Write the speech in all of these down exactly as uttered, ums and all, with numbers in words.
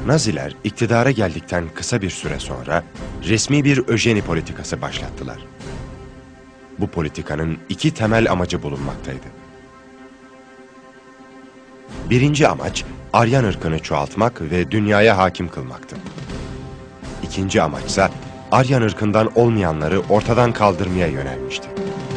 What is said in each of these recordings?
Naziler iktidara geldikten kısa bir süre sonra resmi bir öjeni politikası başlattılar. Bu politikanın iki temel amacı bulunmaktaydı. Birinci amaç, Aryan ırkını çoğaltmak ve dünyaya hakim kılmaktı. İkinci amaçsa, Aryan ırkından olmayanları ortadan kaldırmaya yönelmişti.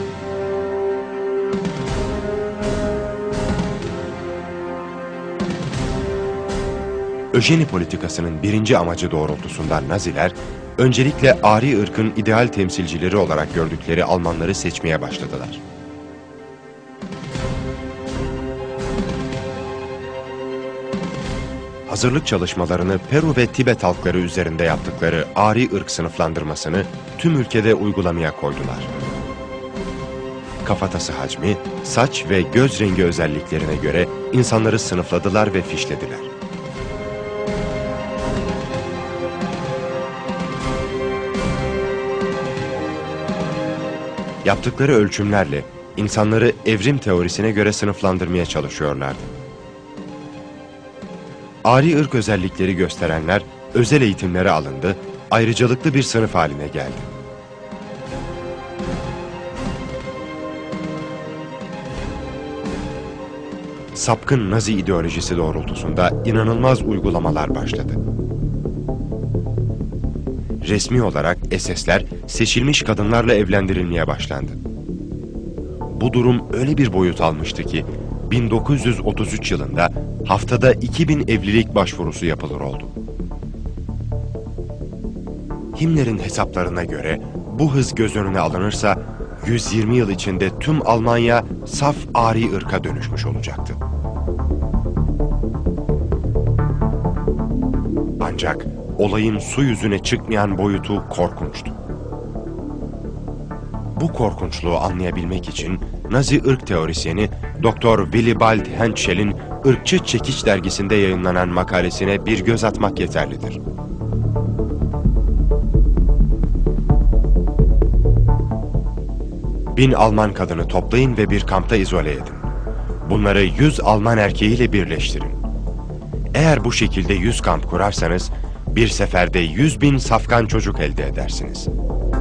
Öjeni politikasının birinci amacı doğrultusunda Naziler, öncelikle Ari ırkın ideal temsilcileri olarak gördükleri Almanları seçmeye başladılar. Hazırlık çalışmalarını Peru ve Tibet halkları üzerinde yaptıkları Ari ırk sınıflandırmasını tüm ülkede uygulamaya koydular. Kafatası hacmi, saç ve göz rengi özelliklerine göre insanları sınıfladılar ve fişlediler. Yaptıkları ölçümlerle insanları evrim teorisine göre sınıflandırmaya çalışıyorlardı. Ari ırk özellikleri gösterenler özel eğitimlere alındı, ayrıcalıklı bir sınıf haline geldi. Sapkın Nazi ideolojisi doğrultusunda inanılmaz uygulamalar başladı. Resmi olarak S S'ler seçilmiş kadınlarla evlendirilmeye başlandı. Bu durum öyle bir boyut almıştı ki bin dokuz yüz otuz üç yılında haftada iki bin evlilik başvurusu yapılır oldu. Himmler'in hesaplarına göre bu hız göz önüne alınırsa yüz yirmi yıl içinde tüm Almanya saf Ari ırka dönüşmüş olacaktı. Ancak olayın su yüzüne çıkmayan boyutu korkunçtu. Bu korkunçluğu anlayabilmek için Nazi ırk teorisyeni Doktor Willibald Henschel'in Irkçı Çekiç dergisinde yayınlanan makalesine bir göz atmak yeterlidir. Bin Alman kadını toplayın ve bir kampta izole edin. Bunları yüz Alman erkeğiyle birleştirin. Eğer bu şekilde yüz kamp kurarsanız, bir seferde yüz bin safkan çocuk elde edersiniz.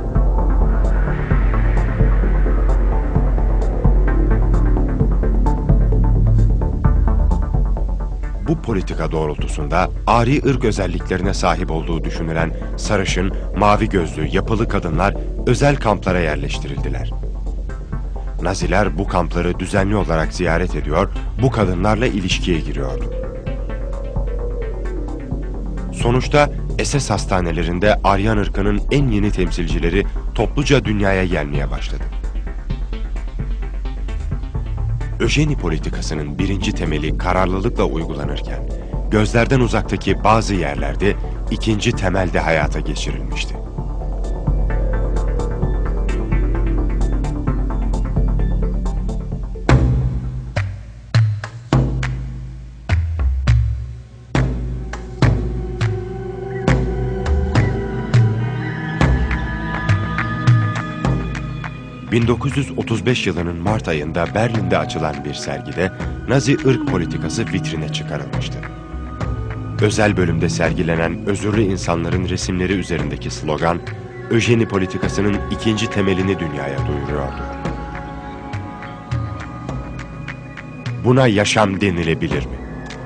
Bu politika doğrultusunda Ari ırk özelliklerine sahip olduğu düşünülen sarışın, mavi gözlü, yapılı kadınlar özel kamplara yerleştirildiler. Naziler bu kampları düzenli olarak ziyaret ediyor, bu kadınlarla ilişkiye giriyordu. Sonuçta S S hastanelerinde Aryan ırkının en yeni temsilcileri topluca dünyaya gelmeye başladı. Öjeni politikasının birinci temeli kararlılıkla uygulanırken, gözlerden uzaktaki bazı yerlerde ikinci temel de hayata geçirilmişti. bin dokuz yüz otuz beş yılının Mart ayında Berlin'de açılan bir sergide Nazi ırk politikası vitrine çıkarılmıştı. Özel bölümde sergilenen özürlü insanların resimleri üzerindeki slogan, öjeni politikasının ikinci temelini dünyaya duyuruyordu. Buna yaşam denilebilir mi?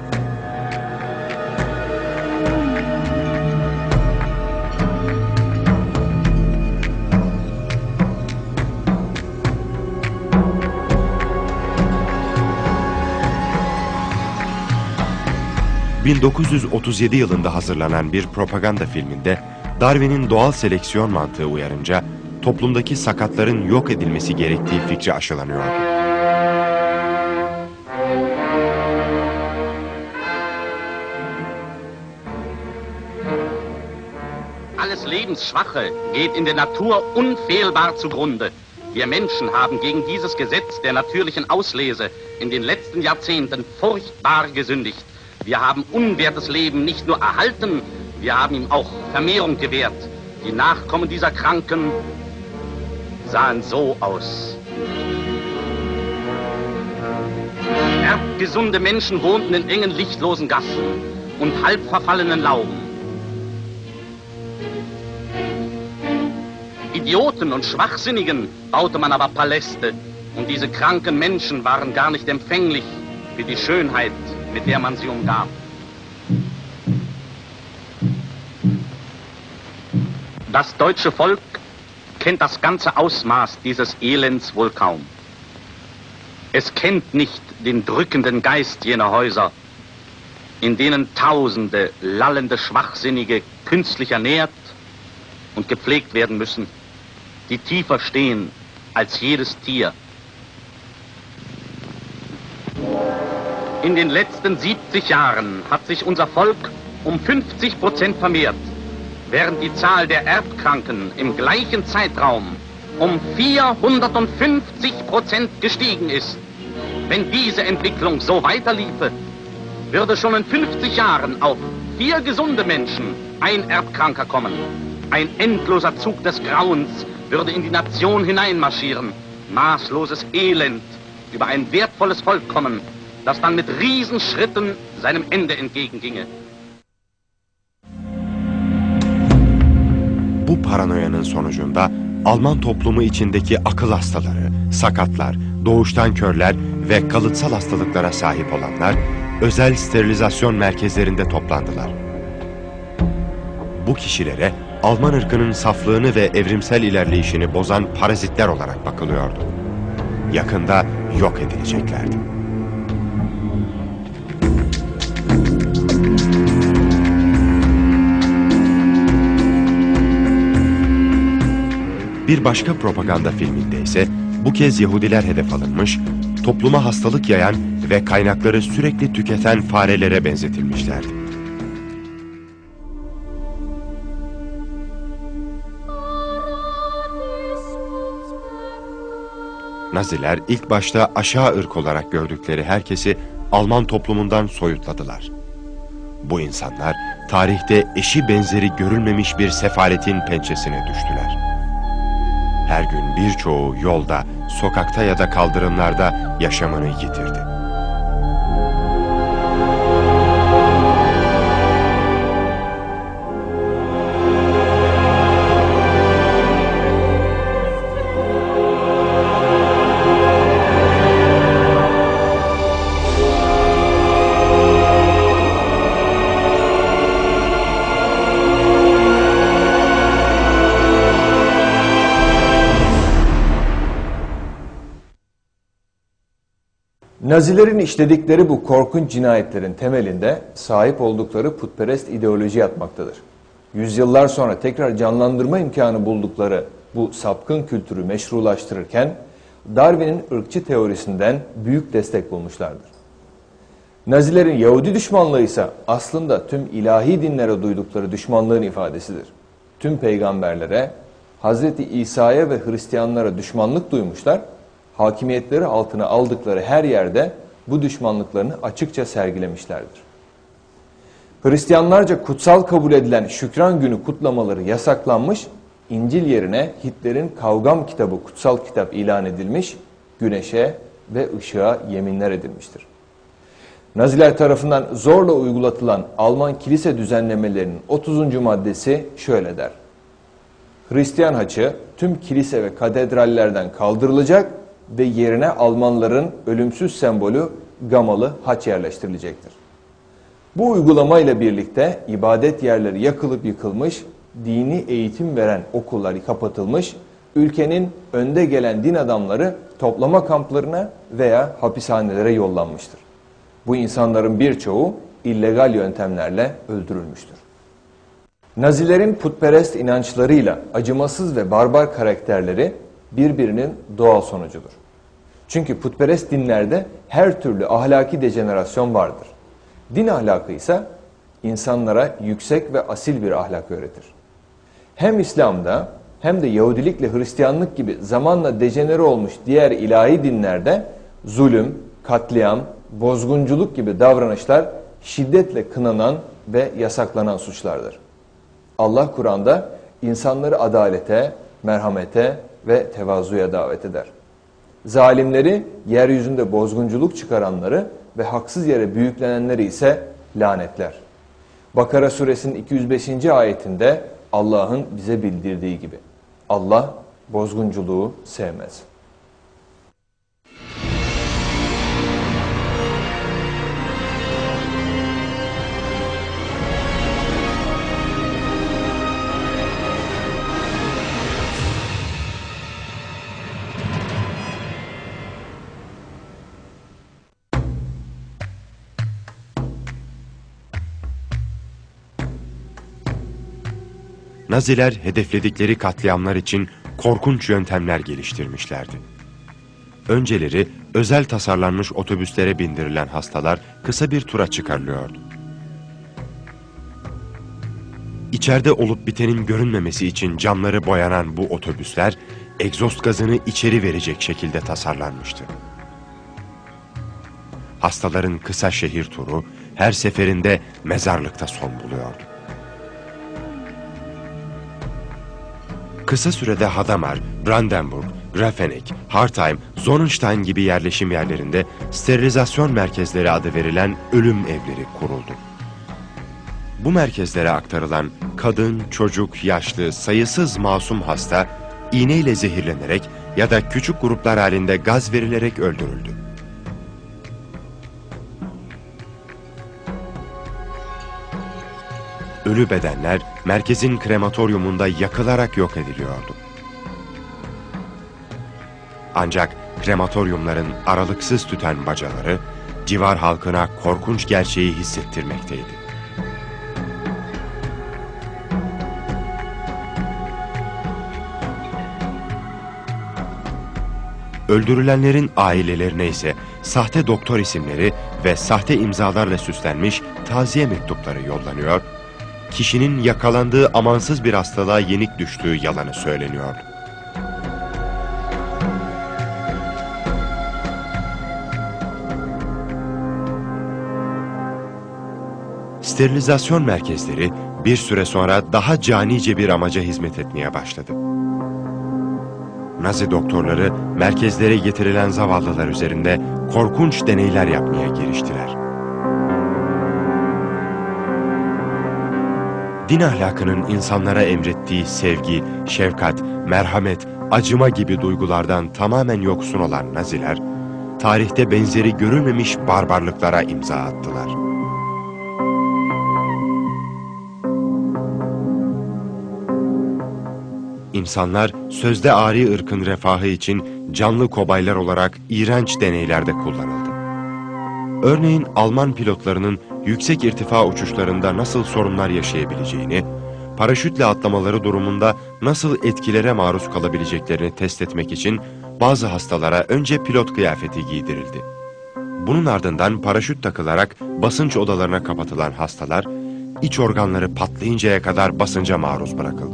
bin dokuz yüz otuz yedi yılında hazırlanan bir propaganda filminde Darwin'in doğal seleksiyon mantığı uyarınca toplumdaki sakatların yok edilmesi gerektiği fikri aşılanıyordu. Alles Lebensschwache geht in der Natur unfehlbar zugrunde. Wir Menschen haben gegen dieses Gesetz der natürlichen Auslese in den letzten Jahrzehnten furchtbar gesündigt. Wir haben unwertes Leben nicht nur erhalten, wir haben ihm auch Vermehrung gewährt. Die Nachkommen dieser Kranken sahen so aus. Erbgesunde Menschen wohnten in engen, lichtlosen Gassen und halb verfallenen Lauben. Idioten und Schwachsinnigen baute man aber Paläste, und diese kranken Menschen waren gar nicht empfänglich für die Schönheit, mit der man sie umgab. Das deutsche Volk kennt das ganze Ausmaß dieses Elends wohl kaum. Es kennt nicht den drückenden Geist jener Häuser, in denen Tausende lallende Schwachsinnige künstlich ernährt und gepflegt werden müssen, die tiefer stehen als jedes Tier. In den letzten siebzig Jahren hat sich unser Volk um fünfzig Prozent vermehrt, während die Zahl der Erbkranken im gleichen Zeitraum um vierhundertfünfzig Prozent gestiegen ist. Wenn diese Entwicklung so weiterliefe, würde schon in fünfzig Jahren auf vier gesunde Menschen ein Erbkranker kommen. Ein endloser Zug des Grauens würde in die Nation hineinmarschieren. Maßloses Elend über ein wertvolles Volk kommen, das dann mit Riesenschritten seinem Ende entgegenginge. Bu paranoyanın sonucunda Alman toplumu içindeki akıl hastaları, sakatlar, doğuştan körler ve kalıtsal hastalıklara sahip olanlar özel sterilizasyon merkezlerinde toplandılar. Bu kişilere Alman ırkının saflığını ve evrimsel ilerleyişini bozan parazitler olarak bakılıyordu. Yakında yok edileceklerdi. Bir başka propaganda filminde ise bu kez Yahudiler hedef alınmış, topluma hastalık yayan ve kaynakları sürekli tüketen farelere benzetilmişlerdi. Naziler ilk başta aşağı ırk olarak gördükleri herkesi Alman toplumundan soyutladılar. Bu insanlar tarihte eşi benzeri görülmemiş bir sefaletin pençesine düştüler. Her gün birçoğu yolda, sokakta ya da kaldırımlarda yaşamını yitirdi. Nazilerin işledikleri bu korkunç cinayetlerin temelinde sahip oldukları putperest ideoloji yatmaktadır. Yüzyıllar sonra tekrar canlandırma imkanı buldukları bu sapkın kültürü meşrulaştırırken Darwin'in ırkçı teorisinden büyük destek bulmuşlardır. Nazilerin Yahudi düşmanlığı ise aslında tüm ilahi dinlere duydukları düşmanlığın ifadesidir. Tüm peygamberlere, Hazreti İsa'ya ve Hristiyanlara düşmanlık duymuşlar, hakimiyetleri altına aldıkları her yerde bu düşmanlıklarını açıkça sergilemişlerdir. Hristiyanlarca kutsal kabul edilen Şükran Günü kutlamaları yasaklanmış, İncil yerine Hitler'in Kavgam kitabı kutsal kitap ilan edilmiş, güneşe ve ışığa yeminler edilmiştir. Naziler tarafından zorla uygulatılan Alman kilise düzenlemelerinin otuzuncu maddesi şöyle der: Hristiyan haçı tüm kilise ve katedrallerden kaldırılacak ve yerine Almanların ölümsüz sembolü gamalı haç yerleştirilecektir. Bu uygulamayla birlikte ibadet yerleri yakılıp yıkılmış, dini eğitim veren okullar kapatılmış, ülkenin önde gelen din adamları toplama kamplarına veya hapishanelere yollanmıştır. Bu insanların birçoğu illegal yöntemlerle öldürülmüştür. Nazilerin putperest inançlarıyla acımasız ve barbar karakterleri birbirinin doğal sonucudur. Çünkü putperest dinlerde her türlü ahlaki dejenerasyon vardır. Din ahlakı ise insanlara yüksek ve asil bir ahlak öğretir. Hem İslam'da hem de Yahudilikle Hristiyanlık gibi zamanla dejenere olmuş diğer ilahi dinlerde zulüm, katliam, bozgunculuk gibi davranışlar şiddetle kınanan ve yasaklanan suçlardır. Allah Kur'an'da insanları adalete, merhamete ve tevazuya davet eder. Zalimleri, yeryüzünde bozgunculuk çıkaranları ve haksız yere büyüklenenleri ise lanetler. Bakara suresinin iki yüz beşinci ayetinde Allah'ın bize bildirdiği gibi Allah bozgunculuğu sevmez. Naziler hedefledikleri katliamlar için korkunç yöntemler geliştirmişlerdi. Önceleri özel tasarlanmış otobüslere bindirilen hastalar kısa bir tura çıkarılıyordu. İçeride olup bitenin görünmemesi için camları boyanan bu otobüsler, egzoz gazını içeri verecek şekilde tasarlanmıştı. Hastaların kısa şehir turu her seferinde mezarlıkta son buluyordu. Kısa sürede Hadamar, Brandenburg, Grafeneck, Hartheim, Sonnenstein gibi yerleşim yerlerinde sterilizasyon merkezleri adı verilen ölüm evleri kuruldu. Bu merkezlere aktarılan kadın, çocuk, yaşlı, sayısız masum hasta iğneyle zehirlenerek ya da küçük gruplar halinde gaz verilerek öldürüldü. Ölü bedenler merkezin krematoryumunda yakılarak yok ediliyordu. Ancak krematoryumların aralıksız tüten bacaları civar halkına korkunç gerçeği hissettirmekteydi. Öldürülenlerin ailelerine ise sahte doktor isimleri ve sahte imzalarla süslenmiş taziye mektupları yollanıyor, kişinin yakalandığı amansız bir hastalığa yenik düştüğü yalanı söyleniyordu. Sterilizasyon merkezleri bir süre sonra daha canice bir amaca hizmet etmeye başladı. Nazi doktorları merkezlere getirilen zavallılar üzerinde korkunç deneyler yapmaya giriştiler. Din ahlakının insanlara emrettiği sevgi, şefkat, merhamet, acıma gibi duygulardan tamamen yoksun olan Naziler, tarihte benzeri görülmemiş barbarlıklara imza attılar. İnsanlar sözde ari ırkın refahı için canlı kobaylar olarak iğrenç deneylerde kullanıldı. Örneğin Alman pilotlarının yüksek irtifa uçuşlarında nasıl sorunlar yaşayabileceğini, paraşütle atlamaları durumunda nasıl etkilere maruz kalabileceklerini test etmek için bazı hastalara önce pilot kıyafeti giydirildi. Bunun ardından paraşüt takılarak basınç odalarına kapatılan hastalar, iç organları patlayıncaya kadar basınca maruz bırakıldı.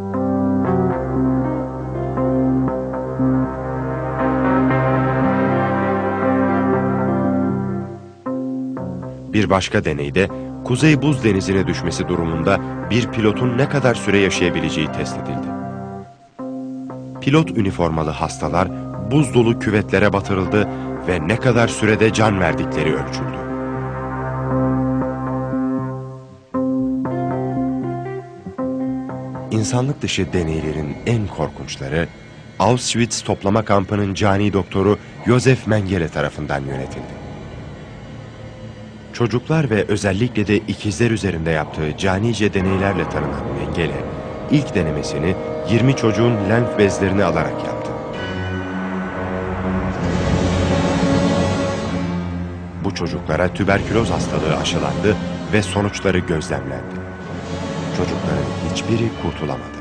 Bir başka deneyde Kuzey Buz Denizi'ne düşmesi durumunda bir pilotun ne kadar süre yaşayabileceği test edildi. Pilot üniformalı hastalar buz dolu küvetlere batırıldı ve ne kadar sürede can verdikleri ölçüldü. İnsanlık dışı deneylerin en korkunçları Auschwitz toplama kampının cani doktoru Josef Mengele tarafından yönetildi. Çocuklar ve özellikle de ikizler üzerinde yaptığı canice deneylerle tanınan Mengele, ilk denemesini yirmi çocuğun lenf bezlerini alarak yaptı. Bu çocuklara tüberküloz hastalığı aşılandı ve sonuçları gözlemlendi. Çocukların hiçbiri kurtulamadı.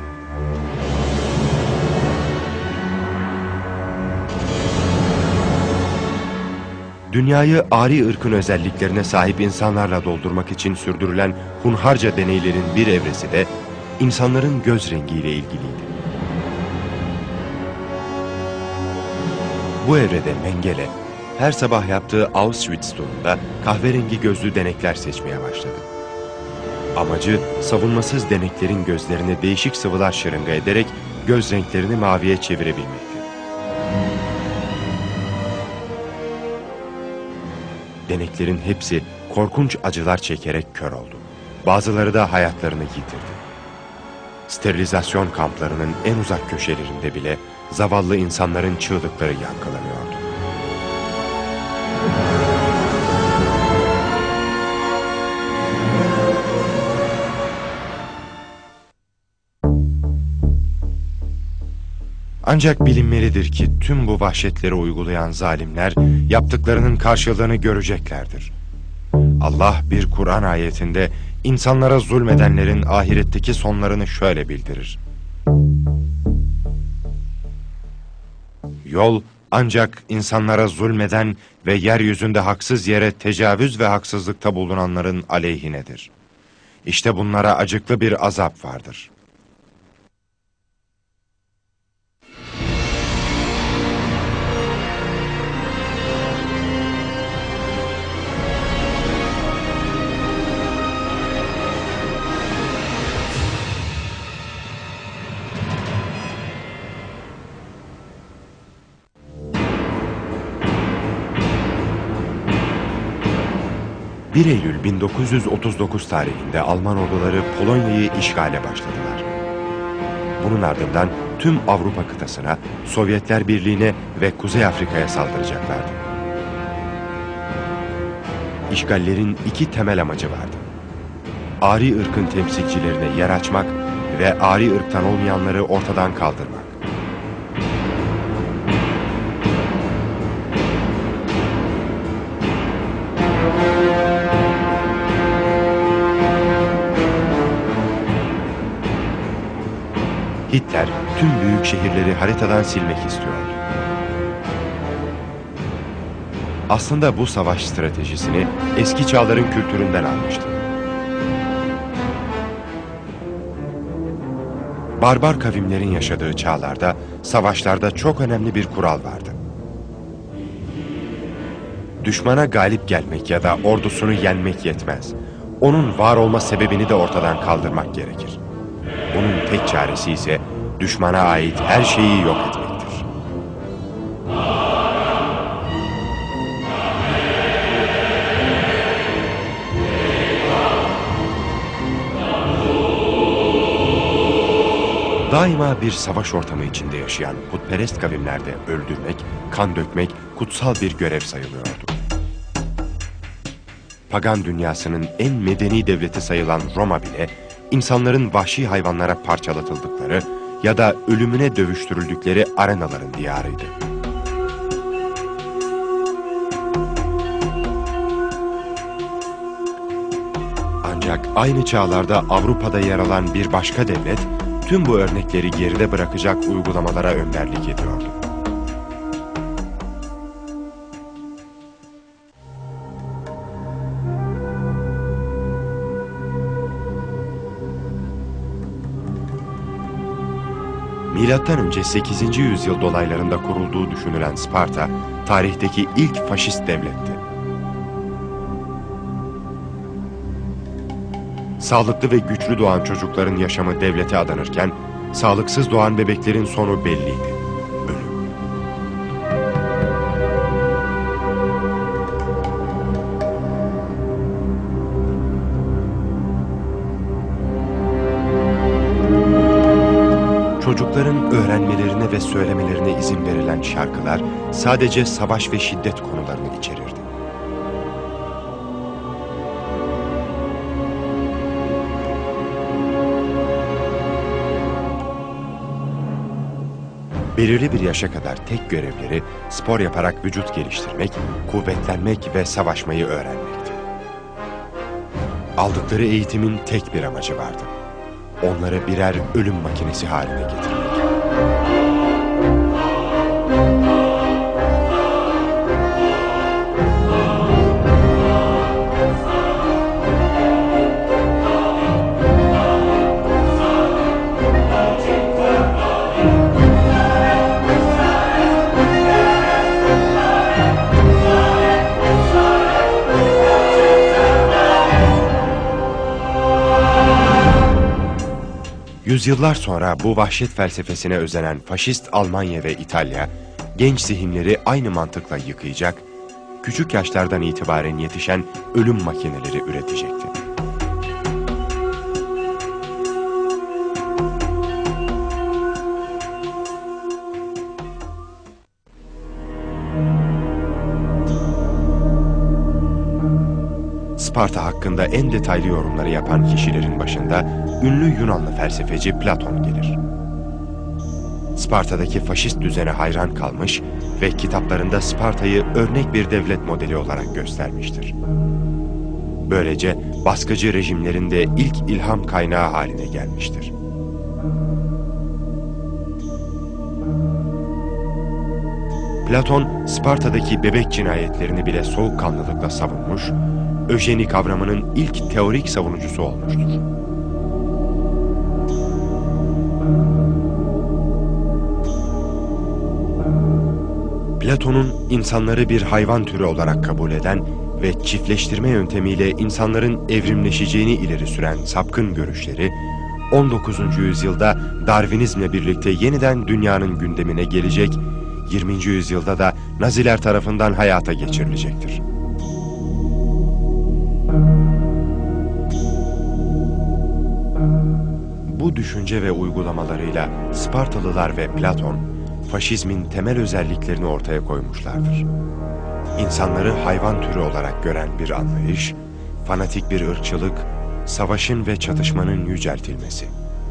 Dünyayı ari ırkın özelliklerine sahip insanlarla doldurmak için sürdürülen hunharca deneylerin bir evresi de insanların göz rengiyle ilgiliydi. Bu evrede Mengele, her sabah yaptığı Auschwitz turunda kahverengi gözlü denekler seçmeye başladı. Amacı savunmasız deneklerin gözlerine değişik sıvılar şırınga ederek göz renklerini maviye çevirebilmekti. Deneklerin hepsi korkunç acılar çekerek kör oldu. bazıları da hayatlarını yitirdi. Sterilizasyon kamplarının en uzak köşelerinde bile zavallı insanların çığlıkları yankılanıyordu. Ancak bilinmelidir ki tüm bu vahşetleri uygulayan zalimler yaptıklarının karşılığını göreceklerdir. Allah bir Kur'an ayetinde insanlara zulmedenlerin ahiretteki sonlarını şöyle bildirir. Yol ancak insanlara zulmeden ve yeryüzünde haksız yere tecavüz ve haksızlıkta bulunanların aleyhinedir. İşte bunlara acıklı bir azap vardır. bir Eylül bin dokuz yüz otuz dokuz tarihinde Alman orduları Polonya'yı işgale başladılar. Bunun ardından tüm Avrupa kıtasına, Sovyetler Birliği'ne ve Kuzey Afrika'ya saldıracaklardı. İşgallerin iki temel amacı vardı. Ari ırkın temsilcilerine yer açmak ve Ari ırktan olmayanları ortadan kaldırmak. Hitler tüm büyük şehirleri haritadan silmek istiyordu. Aslında bu savaş stratejisini eski çağların kültüründen almıştı. Barbar kavimlerin yaşadığı çağlarda savaşlarda çok önemli bir kural vardı. Düşmana galip gelmek ya da ordusunu yenmek yetmez. Onun var olma sebebini de ortadan kaldırmak gerekir. Bunun tek çaresi ise düşmana ait her şeyi yok etmektir. Daima bir savaş ortamı içinde yaşayan putperest kavimlerde öldürmek, kan dökmek kutsal bir görev sayılıyordu. Pagan dünyasının en medeni devleti sayılan Roma bile, insanların vahşi hayvanlara parçalatıldıkları ya da ölümüne dövüştürüldükleri arenaların diyarıydı. Ancak aynı çağlarda Avrupa'da yer alan bir başka devlet, tüm bu örnekleri geride bırakacak uygulamalara önderlik ediyordu. Milattan önce sekizinci yüzyıl dolaylarında kurulduğu düşünülen Sparta, tarihteki ilk faşist devletti. Sağlıklı ve güçlü doğan çocukların yaşamı devlete adanırken, sağlıksız doğan bebeklerin sonu belliydi: ölüm. Çocukların öğrenmelerine ve söylemelerine izin verilen şarkılar sadece savaş ve şiddet konularını içerirdi. Belirli bir yaşa kadar tek görevleri spor yaparak vücut geliştirmek, kuvvetlenmek ve savaşmayı öğrenmekti. Aldıkları eğitimin tek bir amacı vardı: onları birer ölüm makinesi haline getirmek. Yüzyıllar sonra bu vahşet felsefesine özenen faşist Almanya ve İtalya, genç zihinleri aynı mantıkla yıkayacak, küçük yaşlardan itibaren yetişen ölüm makineleri üretecekti. Sparta hakkında en detaylı yorumları yapan kişilerin başında ünlü Yunanlı felsefeci Platon gelir. Sparta'daki faşist düzene hayran kalmış ve kitaplarında Sparta'yı örnek bir devlet modeli olarak göstermiştir. Böylece baskıcı rejimlerin de ilk ilham kaynağı haline gelmiştir. Platon, Sparta'daki bebek cinayetlerini bile soğukkanlılıkla savunmuş, öjeni kavramının ilk teorik savunucusu olmuştur. Platon'un insanları bir hayvan türü olarak kabul eden ve çiftleştirme yöntemiyle insanların evrimleşeceğini ileri süren sapkın görüşleri, on dokuzuncu yüzyılda Darwinizmle birlikte yeniden dünyanın gündemine gelecek, yirminci yüzyılda da Naziler tarafından hayata geçirilecektir. Bu düşünce ve uygulamalarıyla Spartalılar ve Platon, faşizmin temel özelliklerini ortaya koymuşlardır. İnsanları hayvan türü olarak gören bir anlayış, fanatik bir ırkçılık, savaşın ve çatışmanın yüceltilmesi.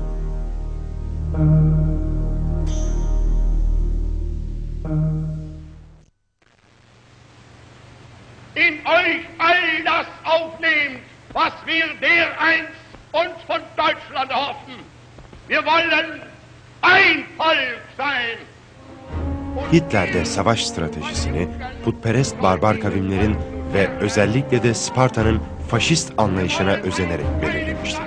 In euch all das aufnehmt, was wir dereinst uns von Deutschland hoffen. Wir wollen ein Volk sein. Hitler'de savaş stratejisini putperest barbar kavimlerin ve özellikle de Sparta'nın faşist anlayışına özenerek belirlemişti.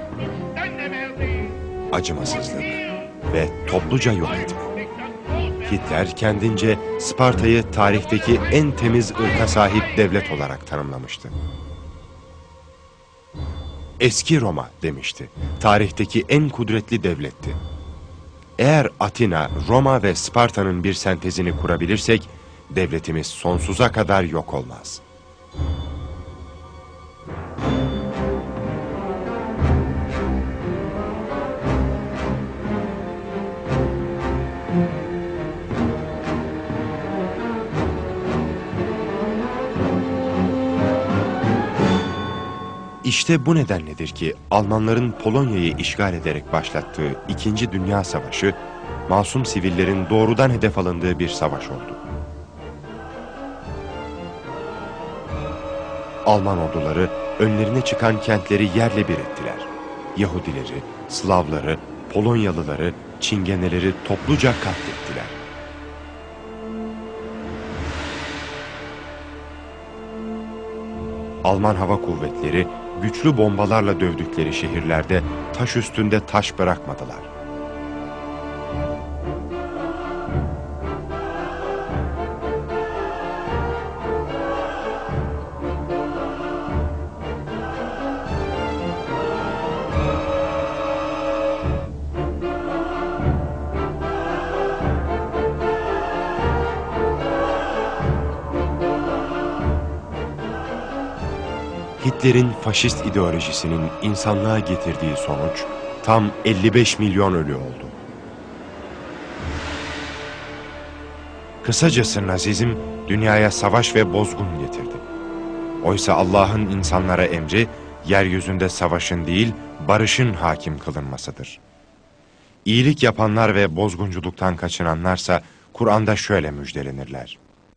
Acımasızlık ve topluca yok etme. Hitler kendince Sparta'yı tarihteki en temiz ırka sahip devlet olarak tanımlamıştı. Eski Roma demişti, tarihteki en kudretli devletti. Eğer Atina, Roma ve Sparta'nın bir sentezini kurabilirsek, devletimiz sonsuza kadar yok olmaz. İşte bu nedenledir ki Almanların Polonya'yı işgal ederek başlattığı İkinci Dünya Savaşı, masum sivillerin doğrudan hedef alındığı bir savaş oldu. Alman orduları önlerine çıkan kentleri yerle bir ettiler. Yahudileri, Slavları, Polonyalıları, Çingeneleri topluca katlettiler. Alman hava kuvvetleri güçlü bombalarla dövdükleri şehirlerde taş üstünde taş bırakmadılar. Hitler'in faşist ideolojisinin insanlığa getirdiği sonuç tam elli beş milyon ölü oldu. Kısacası Nazizm dünyaya savaş ve bozgun getirdi. Oysa Allah'ın insanlara emri yeryüzünde savaşın değil barışın hakim kılınmasıdır. İyilik yapanlar ve bozgunculuktan kaçınanlarsa Kur'an'da şöyle müjdelenirler.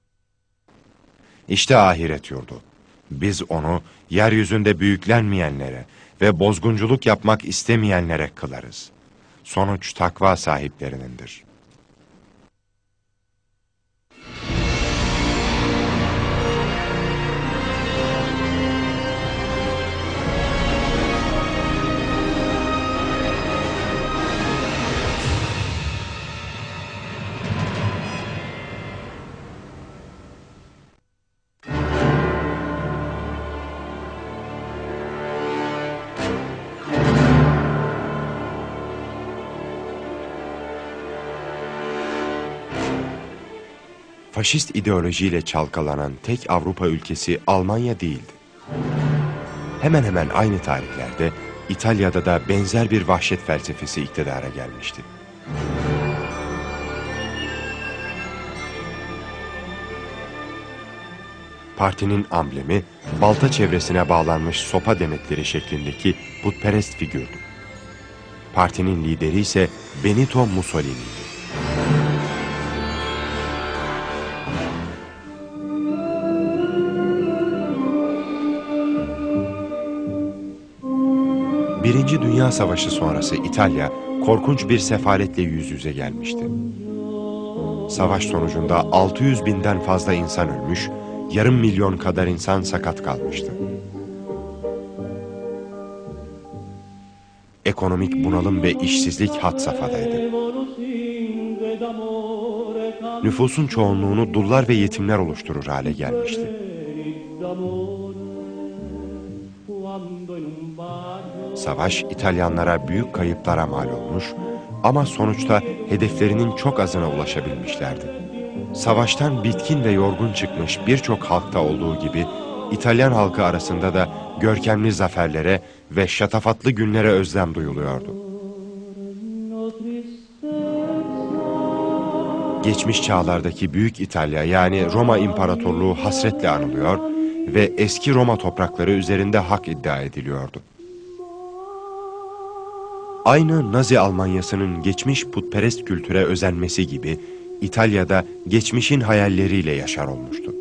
İşte ahiret yurdu. Biz onu yeryüzünde büyüklenmeyenlere ve bozgunculuk yapmak istemeyenlere kılarız. Sonuç takva sahiplerinindir. Faşist ideolojiyle çalkalanan tek Avrupa ülkesi Almanya değildi. Hemen hemen aynı tarihlerde İtalya'da da benzer bir vahşet felsefesi iktidara gelmişti. Partinin amblemi, balta çevresine bağlanmış sopa demetleri şeklindeki putperest figürdü. Partinin lideri ise Benito Mussolini'ydi. Birinci Dünya Savaşı sonrası İtalya, korkunç bir sefaletle yüz yüze gelmişti. Savaş sonucunda altı yüz binden fazla insan ölmüş, yarım milyon kadar insan sakat kalmıştı. Ekonomik bunalım ve işsizlik had safhadaydı. Nüfusun çoğunluğunu dullar ve yetimler oluşturur hale gelmişti. Savaş İtalyanlara büyük kayıplara mal olmuş ama sonuçta hedeflerinin çok azına ulaşabilmişlerdi. Savaştan bitkin ve yorgun çıkmış birçok halkta olduğu gibi İtalyan halkı arasında da görkemli zaferlere ve şatafatlı günlere özlem duyuluyordu. Geçmiş çağlardaki Büyük İtalya yani Roma İmparatorluğu hasretle anılıyor ve eski Roma toprakları üzerinde hak iddia ediliyordu. Aynı Nazi Almanyası'nın geçmiş putperest kültüre özenmesi gibi İtalya'da geçmişin hayalleriyle yaşar olmuştu.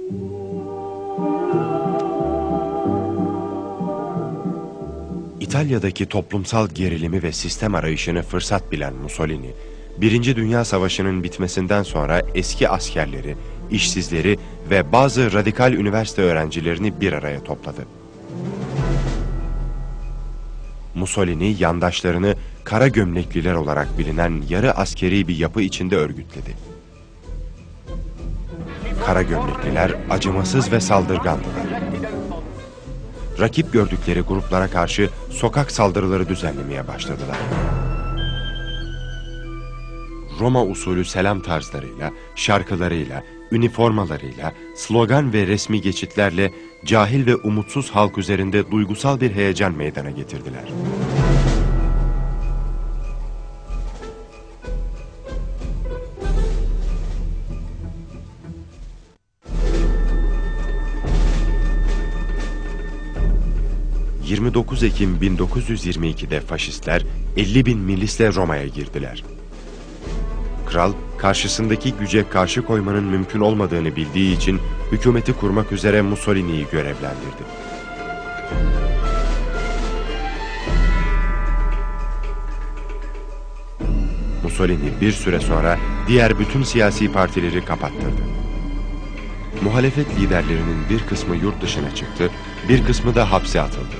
İtalya'daki toplumsal gerilimi ve sistem arayışını fırsat bilen Mussolini, Birinci Dünya Savaşı'nın bitmesinden sonra eski askerleri, işsizleri ve bazı radikal üniversite öğrencilerini bir araya topladı. Mussolini yandaşlarını kara gömlekliler olarak bilinen yarı askeri bir yapı içinde örgütledi. Kara gömlekliler acımasız ve saldırgandılar. Rakip gördükleri gruplara karşı sokak saldırıları düzenlemeye başladılar. Roma usulü selam tarzlarıyla, şarkılarıyla, üniformalarıyla, slogan ve resmi geçitlerle cahil ve umutsuz halk üzerinde duygusal bir heyecan meydana getirdiler. yirmi dokuz Ekim bin dokuz yüz yirmi iki'de faşistler elli bin milisle Roma'ya girdiler. Kral, karşısındaki güce karşı koymanın mümkün olmadığını bildiği için hükümeti kurmak üzere Mussolini'yi görevlendirdi. Mussolini bir süre sonra diğer bütün siyasi partileri kapattırdı. Muhalefet liderlerinin bir kısmı yurt dışına çıktı, bir kısmı da hapse atıldı.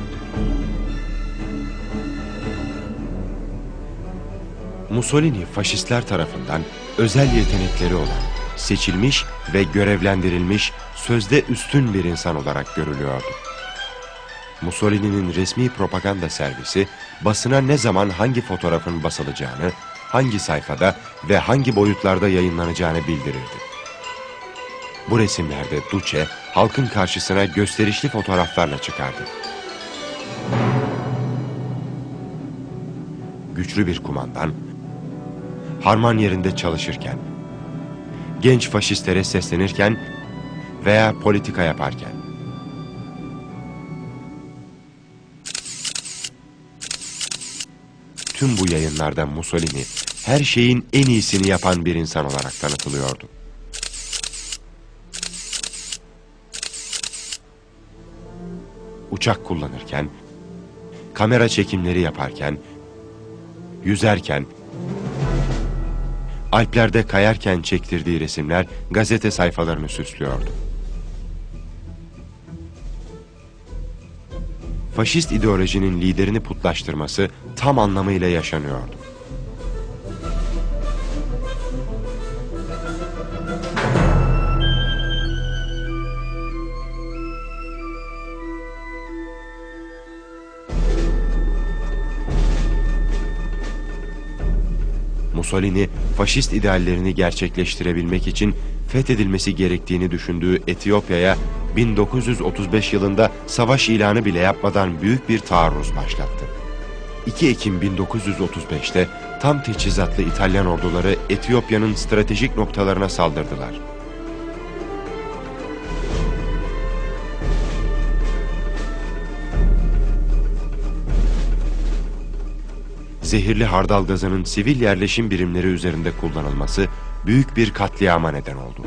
Mussolini faşistler tarafından özel yetenekleri olan, seçilmiş ve görevlendirilmiş sözde üstün bir insan olarak görülüyordu. Mussolini'nin resmi propaganda servisi basına ne zaman hangi fotoğrafın basılacağını, hangi sayfada ve hangi boyutlarda yayınlanacağını bildirirdi. Bu resimlerde Duce halkın karşısına gösterişli fotoğraflarla çıkardı. Güçlü bir kumandan, harman yerinde çalışırken, genç faşistlere seslenirken veya politika yaparken, tüm bu yayınlarda Mussolini her şeyin en iyisini yapan bir insan olarak tanıtılıyordu. Uçak kullanırken, kamera çekimleri yaparken, yüzerken, Alplerde kayarken çektirdiği resimler gazete sayfalarını süslüyordu. Faşist ideolojinin liderini putlaştırması tam anlamıyla yaşanıyordu. Mussolini, faşist ideallerini gerçekleştirebilmek için fethedilmesi gerektiğini düşündüğü Etiyopya'ya bin dokuz yüz otuz beş yılında savaş ilanı bile yapmadan büyük bir taarruz başlattı. iki Ekim bin dokuz yüz otuz beş'te tam teçhizatlı İtalyan orduları Etiyopya'nın stratejik noktalarına saldırdılar. zehirli hardal gazının sivil yerleşim birimleri üzerinde kullanılması büyük bir katliama neden oldu.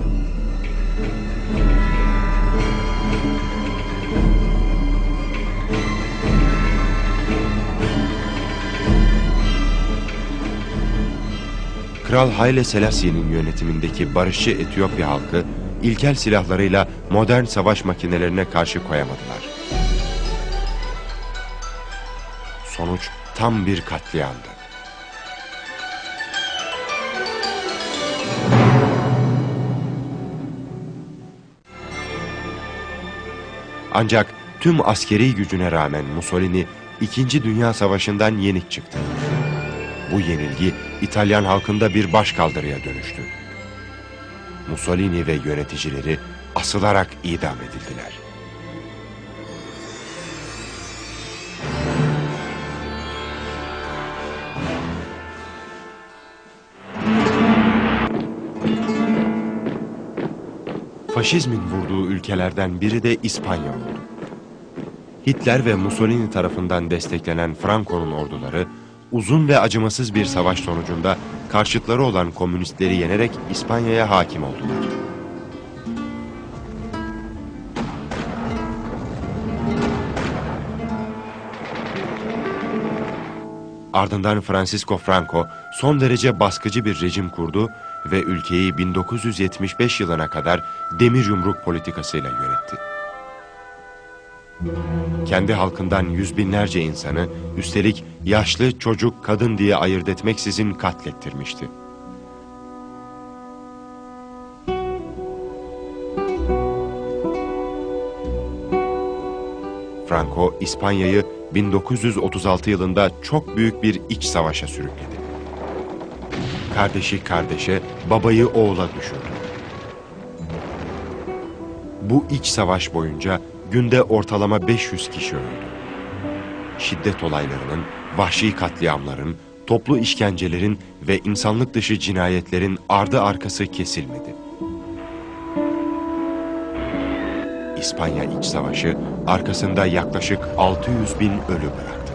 Kral Haile Selassie'nin yönetimindeki barışçı Etiyopya halkı, ilkel silahlarıyla modern savaş makinelerine karşı koyamadılar. Sonuç tam bir katliamdı. Ancak tüm askeri gücüne rağmen Mussolini, İkinci Dünya Savaşı'ndan yenik çıktı. Bu yenilgi İtalyan halkında bir başkaldırıya dönüştü. Mussolini ve yöneticileri asılarak idam edildiler. Faşizmin vurduğu ülkelerden biri de İspanya oldu. Hitler ve Mussolini tarafından desteklenen Franco'nun orduları, uzun ve acımasız bir savaş sonucunda karşıtları olan komünistleri yenerek İspanya'ya hakim oldular. Ardından Francisco Franco son derece baskıcı bir rejim kurdu ve ülkeyi bin dokuz yüz yetmiş beş yılına kadar demir yumruk politikasıyla yönetti. Kendi halkından yüz binlerce insanı, üstelik yaşlı, çocuk, kadın diye ayırt etmeksizin katlettirmişti. Franco, İspanya'yı bin dokuz yüz otuz altı yılında çok büyük bir iç savaşa sürükledi. Kardeşi kardeşe, babayı oğula düşürdü. Bu iç savaş boyunca günde ortalama beş yüz kişi öldü. Şiddet olaylarının, vahşi katliamların, toplu işkencelerin ve insanlık dışı cinayetlerin ardı arkası kesilmedi. İspanya İç Savaşı arkasında yaklaşık altı yüz bin ölü bıraktı.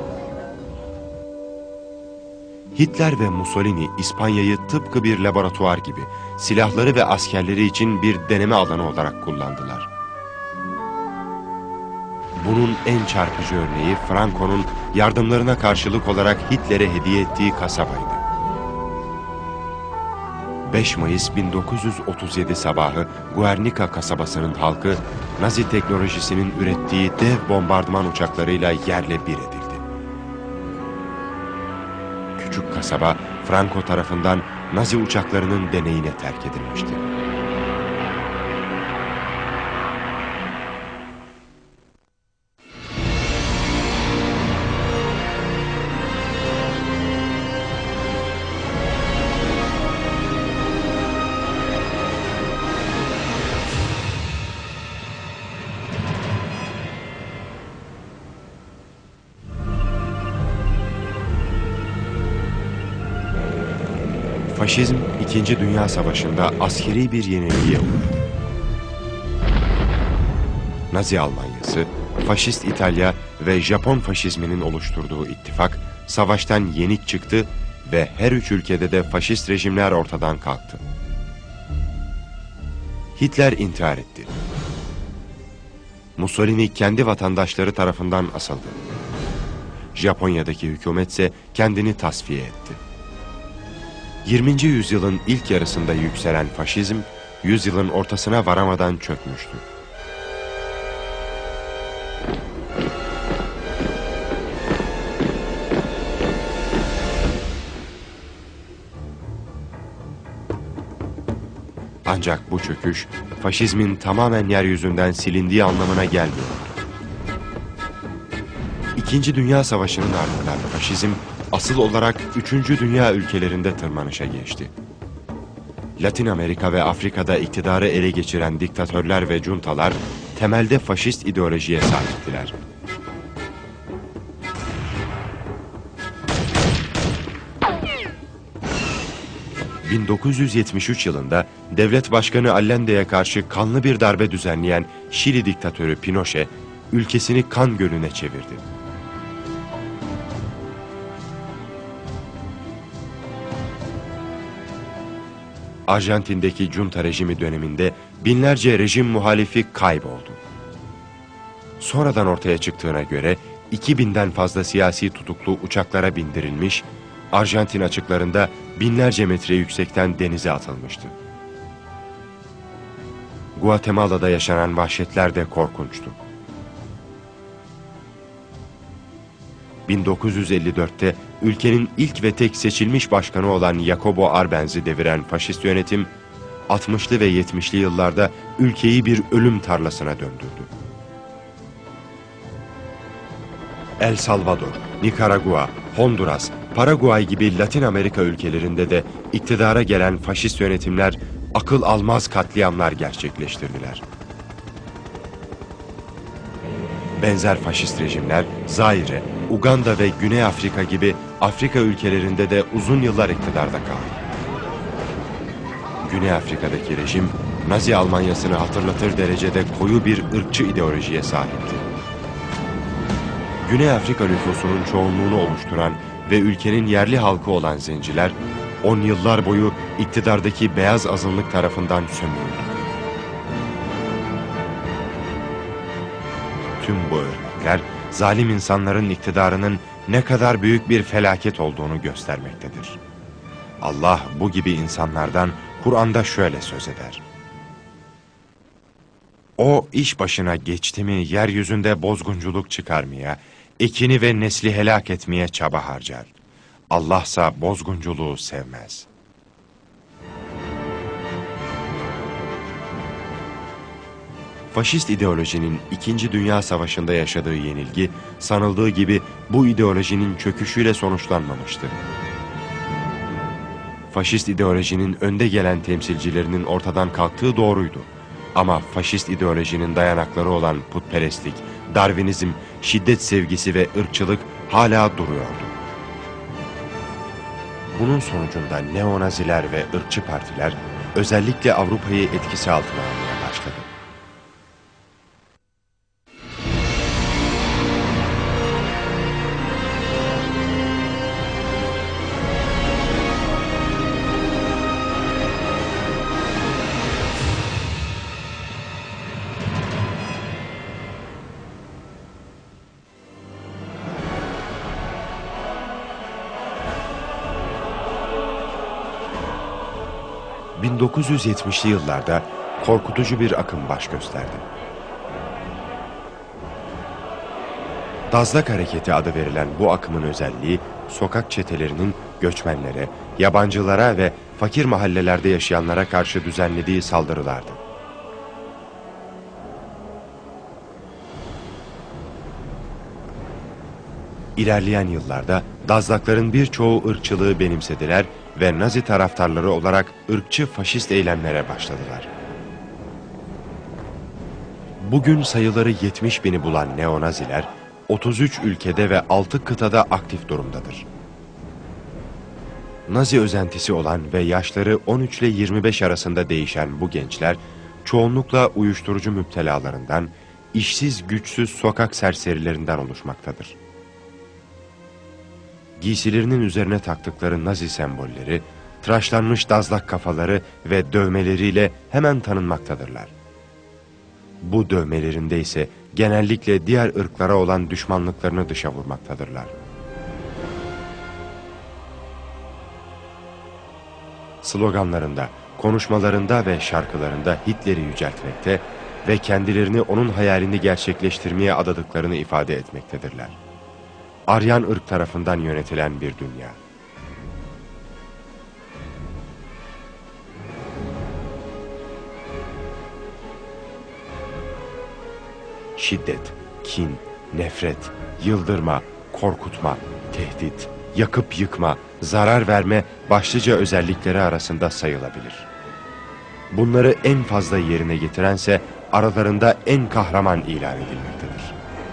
Hitler ve Mussolini İspanya'yı tıpkı bir laboratuvar gibi silahları ve askerleri için bir deneme alanı olarak kullandılar. Bunun en çarpıcı örneği Franco'nun yardımlarına karşılık olarak Hitler'e hediye ettiği kasabaydı. beş Mayıs bin dokuz yüz otuz yedi sabahı Guernica kasabasının halkı, Nazi teknolojisinin ürettiği dev bombardıman uçaklarıyla yerle bir edildi. Küçük kasaba, Franco tarafından Nazi uçaklarının deneyine terk edilmişti. Faşizm, İkinci Dünya Savaşı'nda askeri bir yenilgiye uğradı. Nazi Almanyası, Faşist İtalya ve Japon faşizminin oluşturduğu ittifak, savaştan yenik çıktı ve her üç ülkede de faşist rejimler ortadan kalktı. Hitler intihar etti. Mussolini kendi vatandaşları tarafından asıldı. Japonya'daki hükümetse kendini tasfiye etti. yirminci yüzyılın ilk yarısında yükselen faşizm, yüzyılın ortasına varamadan çökmüştü. Ancak bu çöküş, faşizmin tamamen yeryüzünden silindiği anlamına gelmiyor. İkinci Dünya Savaşı'nın ardından faşizm, asıl olarak üçüncü Dünya ülkelerinde tırmanışa geçti. Latin Amerika ve Afrika'da iktidarı ele geçiren diktatörler ve juntalar, temelde faşist ideolojiye sahiptiler. bin dokuz yüz yetmiş üç yılında devlet başkanı Allende'ye karşı kanlı bir darbe düzenleyen Şili diktatörü Pinochet, ülkesini kan gölüne çevirdi. Arjantin'deki junta rejimi döneminde binlerce rejim muhalifi kayboldu. Sonradan ortaya çıktığına göre iki binden fazla siyasi tutuklu uçaklara bindirilmiş, Arjantin açıklarında binlerce metre yüksekten denize atılmıştı. Guatemala'da yaşanan vahşetler de korkunçtu. bin dokuz yüz elli dörtte ülkenin ilk ve tek seçilmiş başkanı olan Jacobo Arbenz'i deviren faşist yönetim, altmışlı ve yetmişli yıllarda ülkeyi bir ölüm tarlasına döndürdü. El Salvador, Nikaragua, Honduras, Paraguay gibi Latin Amerika ülkelerinde de iktidara gelen faşist yönetimler akıl almaz katliamlar gerçekleştirdiler. Benzer faşist rejimler Zaire, Uganda ve Güney Afrika gibi Afrika ülkelerinde de uzun yıllar iktidarda kaldı. Güney Afrika'daki rejim, Nazi Almanyası'nı hatırlatır derecede koyu bir ırkçı ideolojiye sahipti. Güney Afrika nüfusunun çoğunluğunu oluşturan ve ülkenin yerli halkı olan zenciler, on yıllar boyu iktidardaki beyaz azınlık tarafından sömürüldü. Tüm bu örnekler, zalim insanların iktidarının ne kadar büyük bir felaket olduğunu göstermektedir. Allah bu gibi insanlardan Kur'an'da şöyle söz eder. O iş başına geçti mi yeryüzünde bozgunculuk çıkarmaya, ekini ve nesli helak etmeye çaba harcar. Allah'sa bozgunculuğu sevmez. Faşist ideolojinin İkinci Dünya Savaşı'nda yaşadığı yenilgi, sanıldığı gibi bu ideolojinin çöküşüyle sonuçlanmamıştır. Faşist ideolojinin önde gelen temsilcilerinin ortadan kalktığı doğruydu. Ama faşist ideolojinin dayanakları olan putperestlik, Darwinizm, şiddet sevgisi ve ırkçılık hala duruyordu. Bunun sonucunda neonaziler ve ırkçı partiler özellikle Avrupa'yı etkisi altına almaya başladı. bin dokuz yüz yetmişli yıllarda korkutucu bir akım baş gösterdi. Dazlak Hareketi adı verilen bu akımın özelliği, sokak çetelerinin göçmenlere, yabancılara ve fakir mahallelerde yaşayanlara karşı düzenlediği saldırılardı. İlerleyen yıllarda Dazlakların birçoğu ırkçılığı benimsediler ve Nazi taraftarları olarak ırkçı faşist eylemlere başladılar. Bugün sayıları yetmiş bini bulan neonaziler, otuz üç ülkede ve altı kıtada aktif durumdadır. Nazi özentisi olan ve yaşları on üç ile yirmi beş arasında değişen bu gençler, çoğunlukla uyuşturucu müptelalarından, işsiz güçsüz sokak serserilerinden oluşmaktadır. Giysilerinin üzerine taktıkları Nazi sembolleri, tıraşlanmış dazlak kafaları ve dövmeleriyle hemen tanınmaktadırlar. Bu dövmelerinde ise genellikle diğer ırklara olan düşmanlıklarını dışa vurmaktadırlar. Sloganlarında, konuşmalarında ve şarkılarında Hitler'i yüceltmekte ve kendilerini onun hayalini gerçekleştirmeye adadıklarını ifade etmektedirler. Aryan ırk tarafından yönetilen bir dünya. Şiddet, kin, nefret, yıldırma, korkutma, tehdit, yakıp yıkma, zarar verme başlıca özellikleri arasında sayılabilir. Bunları en fazla yerine getirense aralarında en kahraman ilan edilmektedir.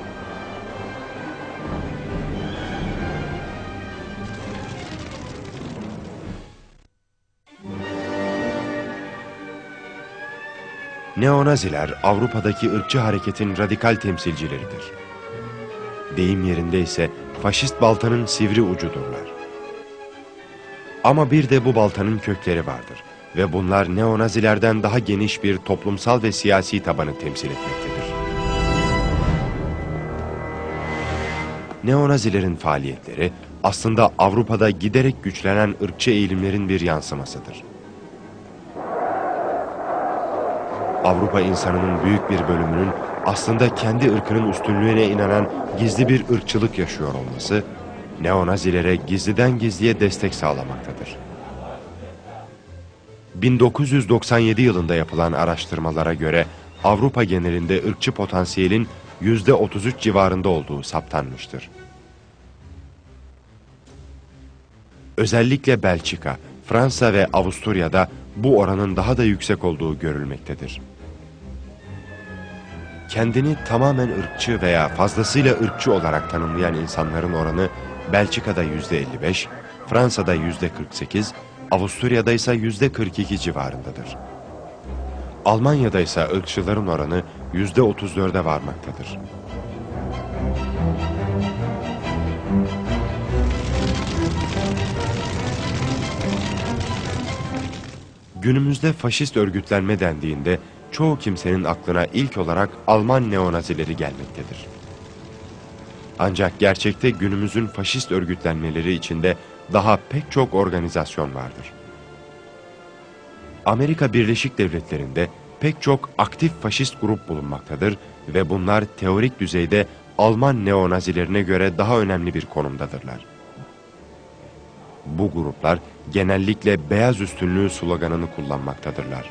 Neonaziler Avrupa'daki ırkçı hareketin radikal temsilcileridir. Deyim yerinde ise faşist baltanın sivri ucudurlar. Ama bir de bu baltanın kökleri vardır. ve bunlar neonazilerden daha geniş bir toplumsal ve siyasi tabanı temsil etmektedir. Neonazilerin faaliyetleri aslında Avrupa'da giderek güçlenen ırkçı eğilimlerin bir yansımasıdır. Avrupa insanının büyük bir bölümünün aslında kendi ırkının üstünlüğüne inanan gizli bir ırkçılık yaşıyor olması, neonazilere gizliden gizliye destek sağlamaktadır. bin dokuz yüz doksan yedi yılında yapılan araştırmalara göre Avrupa genelinde ırkçı potansiyelin yüzde otuz üç civarında olduğu saptanmıştır. Özellikle Belçika, Fransa ve Avusturya'da bu oranın daha da yüksek olduğu görülmektedir. Kendini tamamen ırkçı veya fazlasıyla ırkçı olarak tanımlayan insanların oranı Belçika'da yüzde elli beş, Fransa'da yüzde kırk sekiz, Avusturya'da ise yüzde kırk iki civarındadır. Almanya'da ise ırkçıların oranı yüzde otuz dörde varmaktadır. Günümüzde faşist örgütlenme dendiğinde çoğu kimsenin aklına ilk olarak Alman neonazileri gelmektedir. Ancak gerçekte günümüzün faşist örgütlenmeleri içinde daha pek çok organizasyon vardır. Amerika Birleşik Devletleri'nde pek çok aktif faşist grup bulunmaktadır ve bunlar teorik düzeyde Alman neonazilerine göre daha önemli bir konumdadırlar. Bu gruplar genellikle beyaz üstünlüğü sloganını kullanmaktadırlar.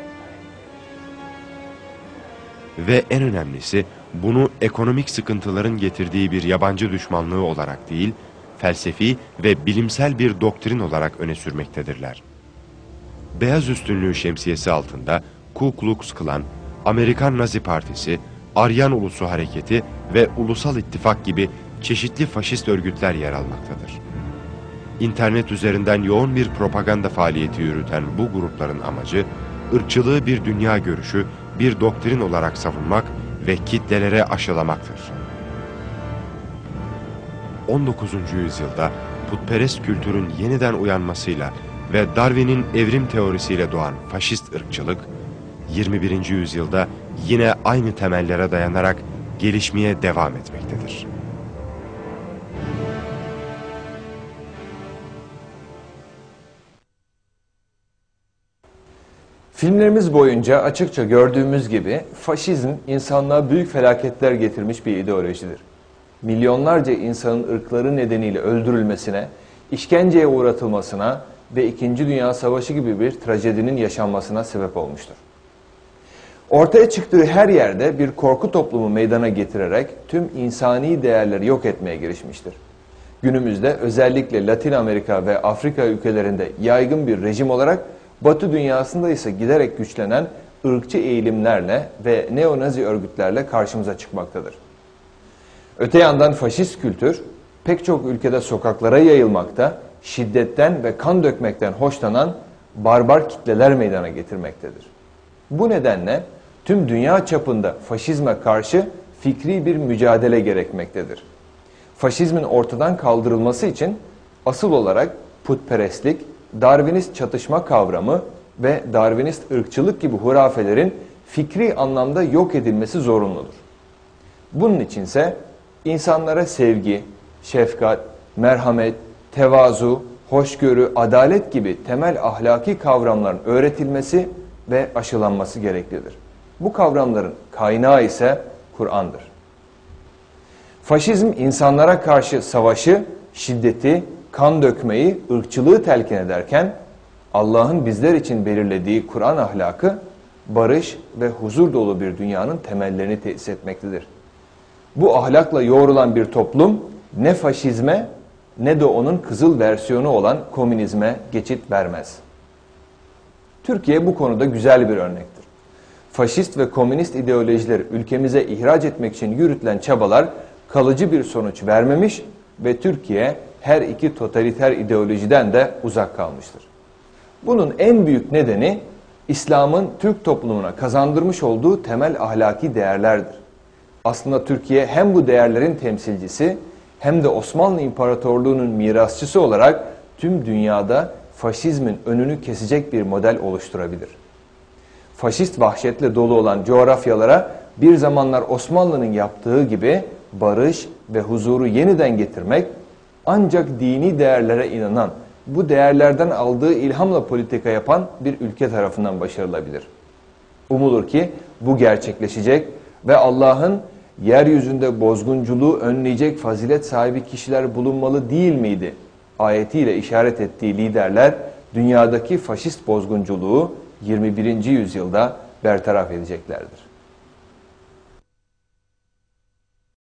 Ve en önemlisi bunu ekonomik sıkıntıların getirdiği bir yabancı düşmanlığı olarak değil, felsefi ve bilimsel bir doktrin olarak öne sürmektedirler. Beyaz üstünlüğü şemsiyesi altında Ku Klux Klan, Amerikan Nazi Partisi, Aryan Ulusu Hareketi ve Ulusal İttifak gibi çeşitli faşist örgütler yer almaktadır. İnternet üzerinden yoğun bir propaganda faaliyeti yürüten bu grupların amacı, ırkçılığı bir dünya görüşü, bir doktrin olarak savunmak ve kitlelere aşılamaktır. on dokuzuncu yüzyılda putperest kültürün yeniden uyanmasıyla ve Darwin'in evrim teorisiyle doğan faşist ırkçılık, yirmi birinci yüzyılda yine aynı temellere dayanarak gelişmeye devam etmektedir. Filmlerimiz boyunca açıkça gördüğümüz gibi faşizm insanlığa büyük felaketler getirmiş bir ideolojidir. Milyonlarca insanın ırkları nedeniyle öldürülmesine, işkenceye uğratılmasına ve İkinci Dünya Savaşı gibi bir trajedinin yaşanmasına sebep olmuştur. Ortaya çıktığı her yerde bir korku toplumu meydana getirerek tüm insani değerleri yok etmeye girişmiştir. Günümüzde özellikle Latin Amerika ve Afrika ülkelerinde yaygın bir rejim olarak Batı dünyasında ise giderek güçlenen ırkçı eğilimlerle ve neonazi örgütlerle karşımıza çıkmaktadır. Öte yandan faşist kültür pek çok ülkede sokaklara yayılmakta, şiddetten ve kan dökmekten hoşlanan barbar kitleler meydana getirmektedir. Bu nedenle tüm dünya çapında faşizme karşı fikri bir mücadele gerekmektedir. Faşizmin ortadan kaldırılması için asıl olarak putperestlik, Darwinist çatışma kavramı ve Darwinist ırkçılık gibi hurafelerin fikri anlamda yok edilmesi zorunludur. Bunun içinse insanlara sevgi, şefkat, merhamet, tevazu, hoşgörü, adalet gibi temel ahlaki kavramların öğretilmesi ve aşılanması gereklidir. Bu kavramların kaynağı ise Kur'an'dır. Faşizm insanlara karşı savaşı, şiddeti, kan dökmeyi, ırkçılığı telkin ederken Allah'ın bizler için belirlediği Kur'an ahlakı barış ve huzur dolu bir dünyanın temellerini tesis etmektedir. Bu ahlakla yoğrulan bir toplum ne faşizme ne de onun kızıl versiyonu olan komünizme geçit vermez. Türkiye bu konuda güzel bir örnektir. Faşist ve komünist ideolojileri ülkemize ihraç etmek için yürütülen çabalar kalıcı bir sonuç vermemiş ve Türkiye her iki totaliter ideolojiden de uzak kalmıştır. Bunun en büyük nedeni İslam'ın Türk toplumuna kazandırmış olduğu temel ahlaki değerlerdir. Aslında Türkiye hem bu değerlerin temsilcisi hem de Osmanlı İmparatorluğu'nun mirasçısı olarak tüm dünyada faşizmin önünü kesecek bir model oluşturabilir. Faşist vahşetle dolu olan coğrafyalara bir zamanlar Osmanlı'nın yaptığı gibi barış ve huzuru yeniden getirmek, ancak dini değerlere inanan, bu değerlerden aldığı ilhamla politika yapan bir ülke tarafından başarılabilir. Umulur ki bu gerçekleşecek ve Allah'ın yeryüzünde bozgunculuğu önleyecek fazilet sahibi kişiler bulunmalı değil miydi ayetiyle işaret ettiği liderler dünyadaki faşist bozgunculuğu yirmi birinci yüzyılda bertaraf edeceklerdir.